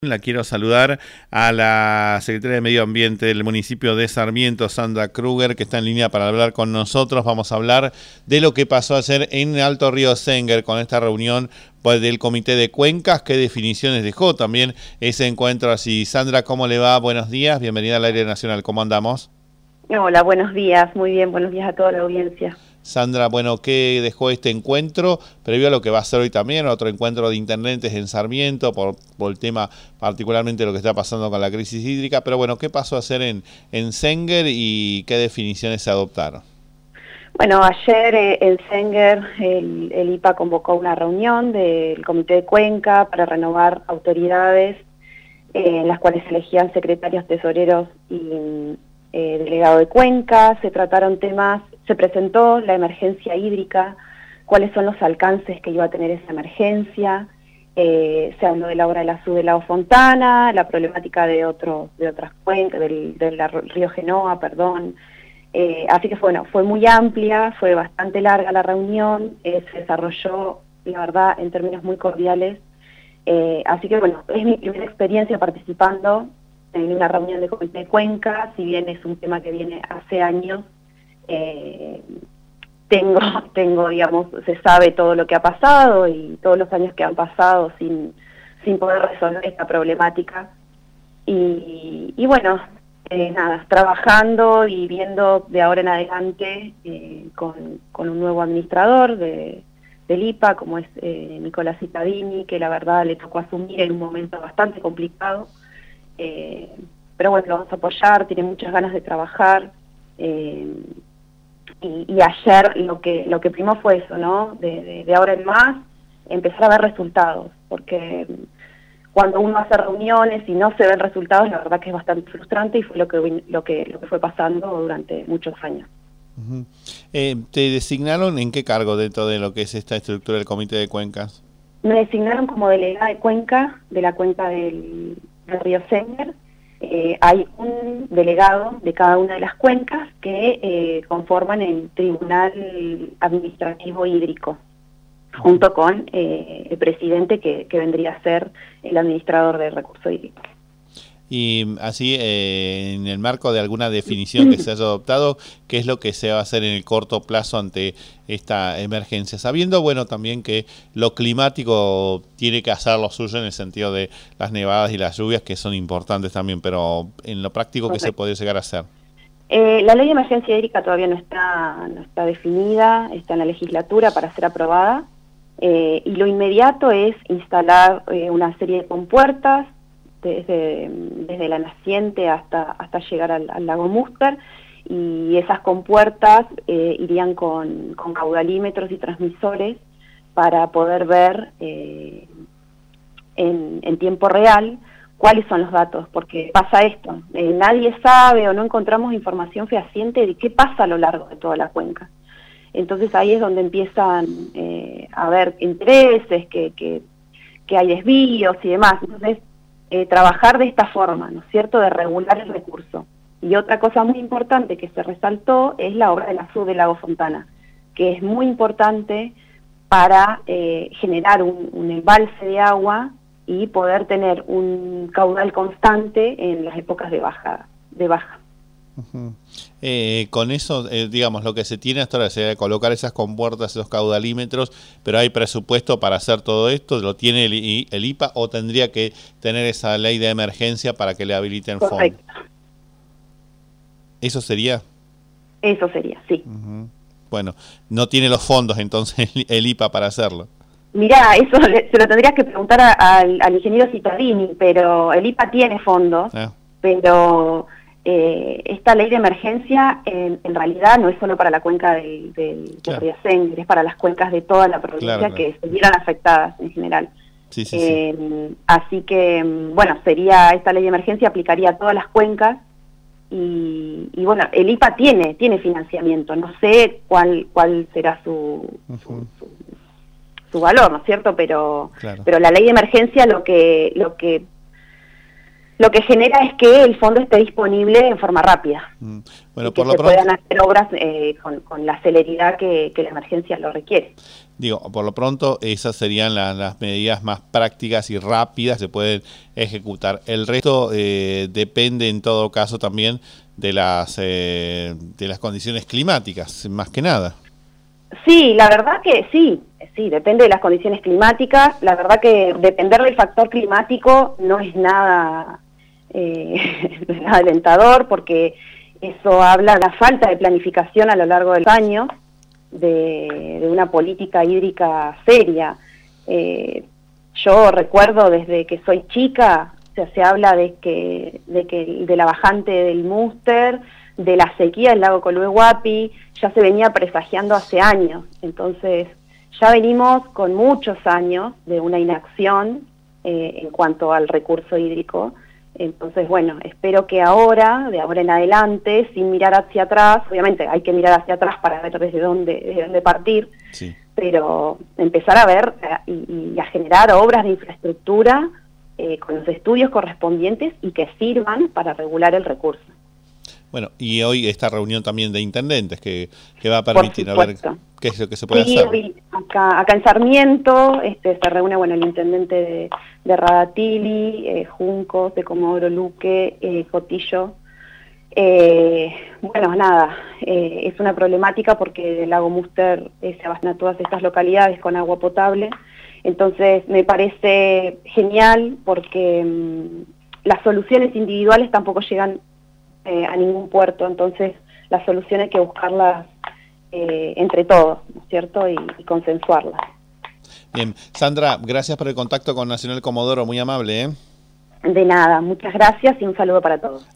La quiero saludar a la secretaria de Medio Ambiente del municipio de Sarmiento, Sandra Kruger, que está en línea para hablar con nosotros. Vamos a hablar de lo que pasó ayer en Alto Río Senguer con esta reunión del Comité de Cuencas. ¿Qué definiciones dejó también ese encuentro así? Sandra, ¿cómo le va? Buenos días, bienvenida al Aire Nacional. ¿Cómo andamos? Hola, buenos días, muy bien, buenos días a toda la audiencia. Sandra, bueno, ¿qué dejó este encuentro previo a lo que va a ser hoy también, otro encuentro de intendentes en Sarmiento, por el tema particularmente lo que está pasando con la crisis hídrica? Pero bueno, ¿qué pasó a hacer en Senguer y qué definiciones se adoptaron? Bueno, ayer en Senguer el IPA convocó una reunión del Comité de Cuenca para renovar autoridades, en las cuales se elegían secretarios, tesoreros y delegado de Cuenca. Se trataron temas, se presentó la emergencia hídrica, cuáles son los alcances que iba a tener esa emergencia, se habló de la obra de la SUB de Lago Fontana, la problemática de otras cuencas, del río Genoa, perdón. Así que bueno, fue muy amplia, fue bastante larga la reunión, se desarrolló, la verdad, en términos muy cordiales. Así que bueno, es mi primera experiencia participando en una reunión de Comité de Cuenca, si bien es un tema que viene hace años. Tengo, digamos, se sabe todo lo que ha pasado y todos los años que han pasado sin poder resolver esta problemática. Y bueno, nada, trabajando y viendo de ahora en adelante con un nuevo administrador del IPA, como es Nicolás Cittadini, que la verdad le tocó asumir en un momento bastante complicado. Pero bueno, lo vamos a apoyar, tiene muchas ganas de trabajar. Y ayer lo que primó fue eso, ¿no? De ahora en más, empezar a ver resultados, porque cuando uno hace reuniones y no se ven resultados, la verdad que es bastante frustrante, y fue lo que fue pasando durante muchos años. Uh-huh. ¿Te designaron en qué cargo dentro de lo que es esta estructura del Comité de Cuencas? Me designaron como delegada de Cuenca, de la cuenca del río Senguer. Hay un delegado de cada una de las cuencas que conforman el Tribunal Administrativo Hídrico, junto con el presidente que vendría a ser el administrador del recurso hídrico. Y así, en el marco de alguna definición que se haya adoptado, ¿qué es lo que se va a hacer en el corto plazo ante esta emergencia? Sabiendo, bueno, también que lo climático tiene que hacer lo suyo en el sentido de las nevadas y las lluvias, que son importantes también, pero en lo práctico, ¿qué se puede llegar a hacer? La ley de emergencia hídrica todavía no está definida, está en la legislatura para ser aprobada, y lo inmediato es instalar una serie de compuertas, desde la naciente hasta llegar al lago Múster, y esas compuertas irían con caudalímetros y transmisores para poder ver en tiempo real cuáles son los datos, porque pasa esto, nadie sabe o no encontramos información fehaciente de qué pasa a lo largo de toda la cuenca. Entonces ahí es donde empiezan a haber intereses, que hay desvíos y demás. Entonces trabajar de esta forma, ¿no es cierto?, de regular el recurso. Y otra cosa muy importante que se resaltó es la obra de la SUB de Lago Fontana, que es muy importante para generar un embalse de agua y poder tener un caudal constante en las épocas de baja. Uh-huh. Con eso, digamos, lo que se tiene hasta ahora es colocar esas compuertas, esos caudalímetros, pero ¿hay presupuesto para hacer todo esto? ¿Lo tiene el IPA o tendría que tener esa ley de emergencia para que le habiliten fondos? ¿Eso sería? Eso sería, sí. Uh-huh. Bueno, no tiene los fondos entonces el IPA para hacerlo. Mirá, eso se lo tendrías que preguntar al ingeniero Cittadini, pero el IPA tiene fondos, pero esta ley de emergencia en realidad no es solo para la cuenca del río Senguer, es para las cuencas de toda la provincia que se vieran afectadas en general. Sí. Así que, bueno, esta ley de emergencia aplicaría a todas las cuencas y bueno, el IPA tiene financiamiento, no sé cuál será su valor, ¿no es cierto? Pero la ley de emergencia lo que genera es que el fondo esté disponible en forma rápida. Bueno, y que se puedan hacer obras con la celeridad que la emergencia lo requiere. Digo, por lo pronto esas serían las medidas más prácticas y rápidas que se pueden ejecutar. El resto depende en todo caso también de las condiciones climáticas, más que nada. Sí, la verdad que sí, depende de las condiciones climáticas. La verdad que depender del factor climático no es nada, nada alentador, porque eso habla de la falta de planificación a lo largo del año de una política hídrica seria. Yo recuerdo desde que soy chica, o sea, se habla de la bajante del Múster, de la sequía del lago Colhuehuapi, ya se venía presagiando hace años. Entonces ya venimos con muchos años de una inacción en cuanto al recurso hídrico. Entonces, bueno, espero que ahora, de ahora en adelante, sin mirar hacia atrás, obviamente hay que mirar hacia atrás para ver desde dónde partir, sí, pero empezar a ver y a generar obras de infraestructura con los estudios correspondientes y que sirvan para regular el recurso. Bueno, y hoy esta reunión también de intendentes que va a permitir a ver qué es lo que se puede hacer. Hoy acá en Sarmiento se reúne el intendente de Radatili, Juncos, de Comodoro Luque, Cotillo. Bueno, nada, es una problemática porque el lago Múster se abastece a todas estas localidades con agua potable. Entonces me parece genial porque las soluciones individuales tampoco llegan a ningún puerto, entonces las soluciones hay que buscarlas entre todos, ¿no es cierto? Y consensuarlas. Bien, Sandra, gracias por el contacto con Nacional Comodoro, muy amable, ¿eh? De nada, muchas gracias y un saludo para todos.